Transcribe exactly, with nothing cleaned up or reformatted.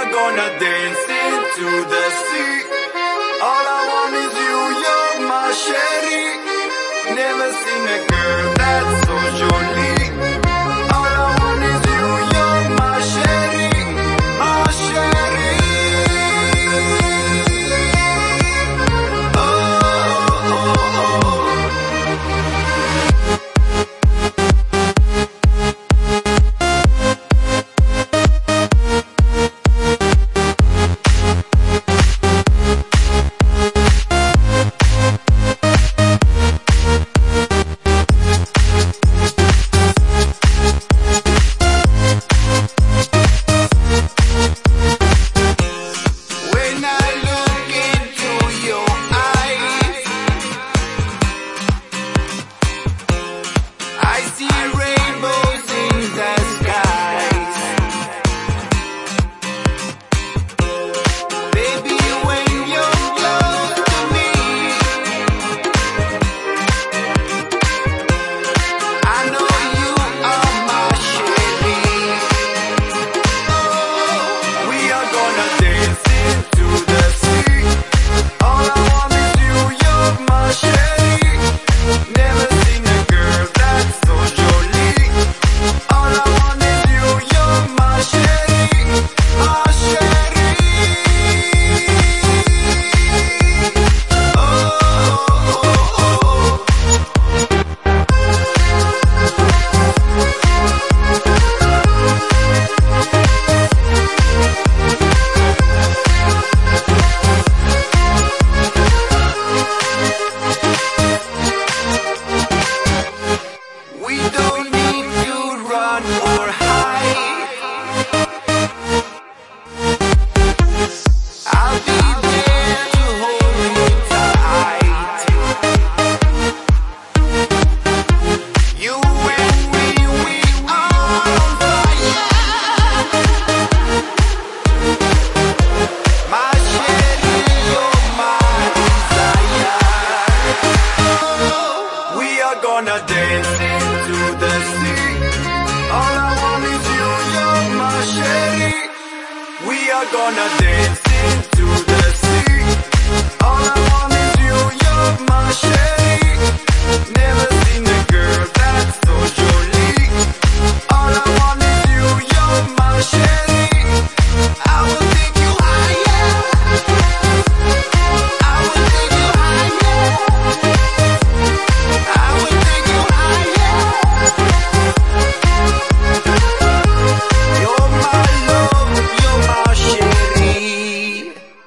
are gonna dance into the sea. All I want is you, you're my sherry. Never seen a girl that's so jolie. All I want is you, you're my sherry, my sherry. Oh, oh, oh, oh. Gonna dance into the sea. All I want is you, you're my sherry. We are gonna dance into the sea. All I want is you, you're my sherry. Never